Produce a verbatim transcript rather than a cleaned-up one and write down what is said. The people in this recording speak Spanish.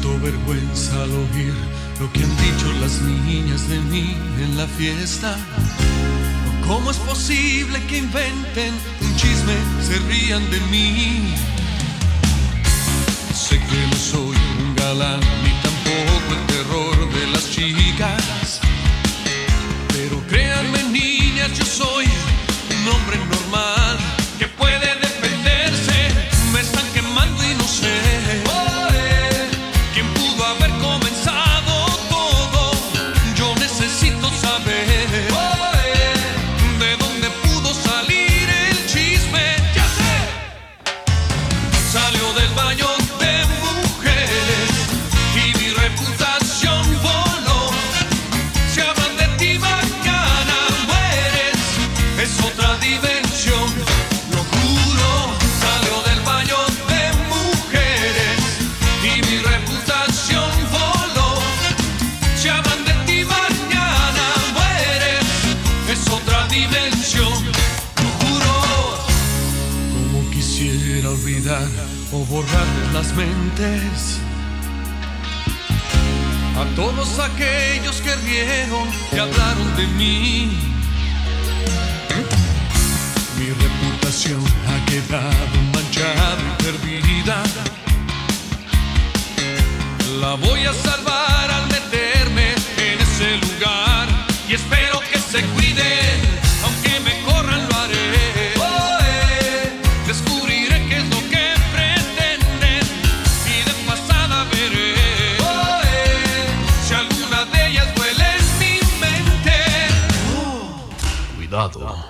Siento vergüenza al oír lo que han dicho las niñas de mí en la fiesta. ¿Cómo es posible que inventen un chisme, se rían de mí? Sé que no soy un galán ni tampoco el terror de las chicas, pero créanme, niñas, yo soy un hombre normal que puede defenderse. Me están quemando y no sé quién pudo haber comenzado todo. Yo necesito saber de dónde pudo salir el chisme. Ya sé, salió del baño de mujeres y mi reputación voló. Si hablan de ti mañana mueres, es otra dimensión, lo juro. Salió del baño de mujeres y mi reputación voló. Si hablan de ti mañana mueres, es otra dimensión, lo juro. Como quisiera olvidar o borrarles las mentes a todos aquellos que rieron y hablaron de mí. Mi reputación ha quedado manchada y perdida. La voy a salvar al meterme en ese lugar y espero que se cuiden, aunque me corran lo haré. Oh, eh, descubriré qué es lo que pretenden y de pasada veré oh, eh, si alguna de ellas vuela en mi mente. Oh, cuidado.